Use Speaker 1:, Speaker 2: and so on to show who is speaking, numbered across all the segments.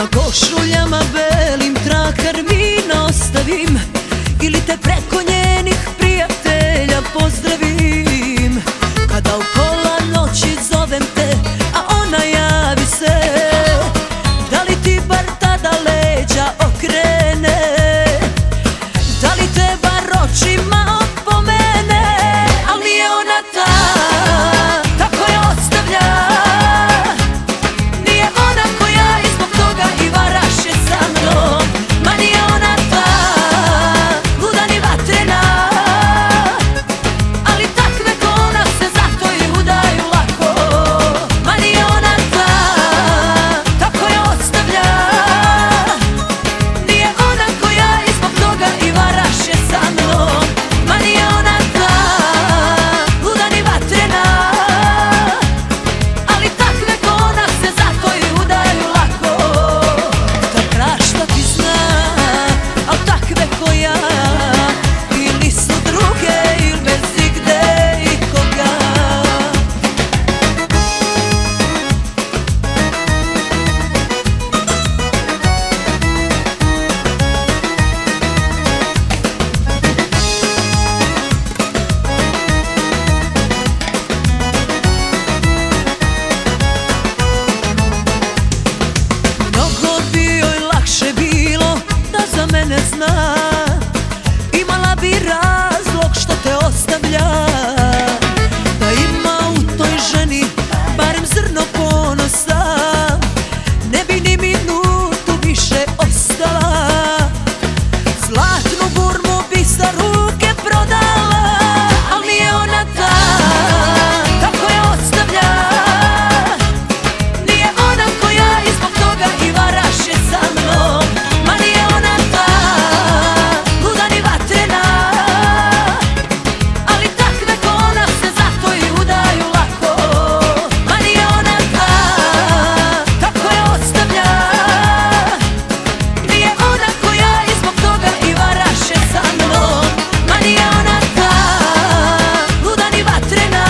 Speaker 1: Na košuljama belim trag karmina ostavim, ili te preko njenih prijatelja pozdravim. Kada u pola noći zovem te, a ona javi se, da li ti bar tada leđa okrene? Da li te bar očima opomene? Al nije ona ta, tako je ostavlja. Nije ona koja i zbog toga i varaše sa mnom. Ma nije ona ta, luda ni vatrena, ali takve ko ona se zato i udaju lako. Ma nije ona ta, tako je ostavlja. Nije ona koja i zbog toga i varaše sa mnom. Ma nije ona ta, luda ni vatrena, ali takve ko ona se zato i udaju lako. Da prašta ti zna, al takve ko ja ili su druge ili bez igde ikoga. Mnogo bi joj lakše bilo da za mene zna, imala bi razlog što te ostavlja. Da ima u toj ženi barem zrno ponosa, ne bi ni minutu više ostala. Zlatnu burmu bi za ruke prodala, al nije ona ta, tako je ostavlja. Nije ona koja i zbog toga i varaše sa mnom. Ma nije ona ta, luda ni vatrena, ali takve ko ona se zato i udaju lako. Ma nije ona ta, tako je ostavlja. Nije ona koja i zbog toga i varaše sa mnom. Ma nije ona ta, luda ni vatrena,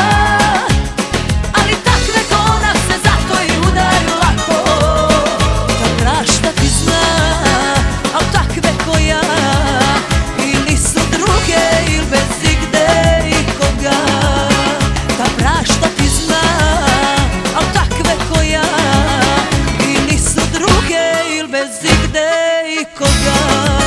Speaker 1: ali takve ko ona se zato i udaju lako. Da prašta ti zna, al takve ko ja ili su druge ili bez igde ikoga. Da prašta ti zna, al takve ko ja ili su druge ili bez igde ikoga.